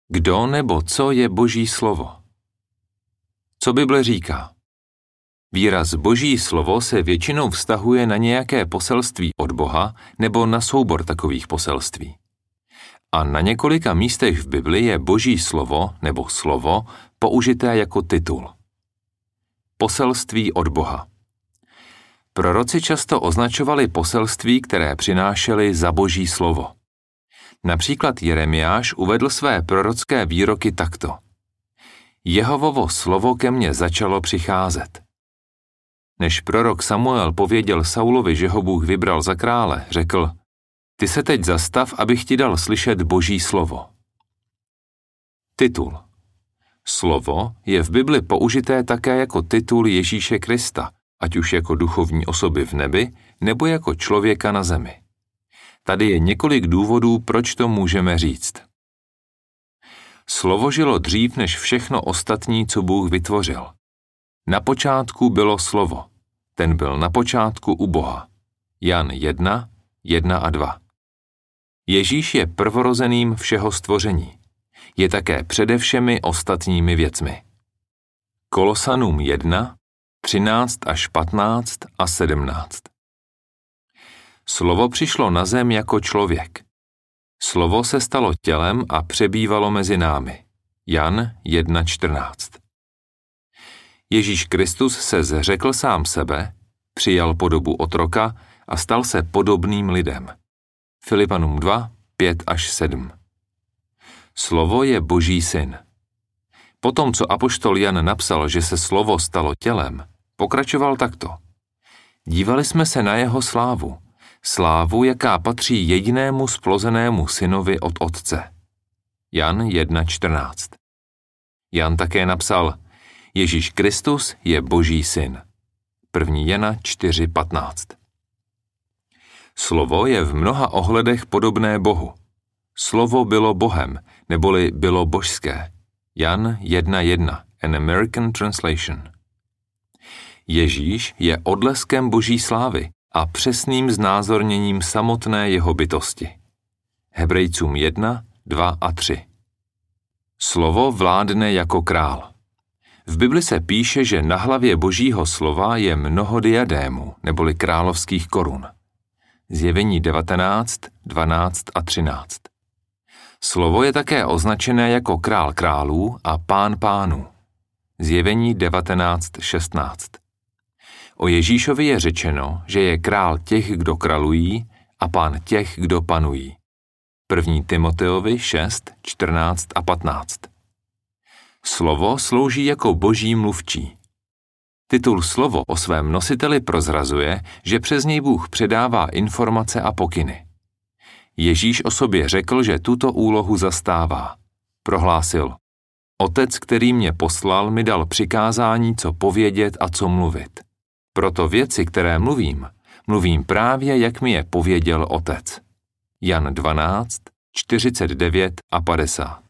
Kdo nebo co je Boží slovo? Co Bible říká? Výraz Boží slovo se většinou vztahuje na nějaké poselství od Boha nebo na soubor takových poselství. A na několika místech v Bibli je Boží slovo nebo slovo použité jako titul. Poselství od Boha. Proroci často označovali poselství, které přinášeli za Boží slovo. Například Jeremiáš uvedl své prorocké výroky takto. Jehovovo slovo ke mně začalo přicházet. Než prorok Samuel pověděl Saulovi, že ho Bůh vybral za krále, řekl, ty se teď zastav, abych ti dal slyšet Boží slovo. Titul. Slovo je v Bibli použité také jako titul Ježíše Krista, ať už jako duchovní osoby v nebi, nebo jako člověka na zemi. Tady je několik důvodů, proč to můžeme říct. Slovo žilo dřív než všechno ostatní, co Bůh vytvořil. Na počátku bylo slovo. Ten byl na počátku u Boha. Jan 1, 1 a 2. Ježíš je prvorozeným všeho stvoření. Je také přede všemi ostatními věcmi. Kolosanům 1, 13 až 15 a 17. Slovo přišlo na zem jako člověk. Slovo se stalo tělem a přebývalo mezi námi. Jan 1.14. Ježíš Kristus se zřekl sám sebe, přijal podobu otroka a stal se podobným lidem. Filipanům 2, 5 až 7. Slovo je Boží syn. Potom, co apoštol Jan napsal, že se slovo stalo tělem, pokračoval takto. Dívali jsme se na jeho slávu. Slávu, jaká patří jedinému splozenému synovi od Otce. Jan 1.14. Jan také napsal, Ježíš Kristus je Boží syn. 1. Jana 4.15. Slovo je v mnoha ohledech podobné Bohu. Slovo bylo Bohem, neboli bylo božské. Jan 1.1, an American translation. Ježíš je odleskem Boží slávy a přesným znázorněním samotné jeho bytosti. Hebrejcům 1, 2 a 3. Slovo vládne jako král. V Bibli se píše, že na hlavě Božího slova je mnoho diadémů, neboli královských korun. Zjevení 19, 12 a 13. Slovo je také označené jako král králů a pán pánů. Zjevení 19, 16. O Ježíšovi je řečeno, že je král těch, kdo králují a pán těch, kdo panují. 1. Timoteovi 6, 14 a 15. Slovo slouží jako Boží mluvčí. Titul Slovo o svém nositeli prozrazuje, že přes něj Bůh předává informace a pokyny. Ježíš o sobě řekl, že tuto úlohu zastává. Prohlásil, Otec, který mě poslal, mi dal přikázání, co povědět a co mluvit. Proto věci, které mluvím právě, jak mi je pověděl Otec. Jan 12, 49 a 50.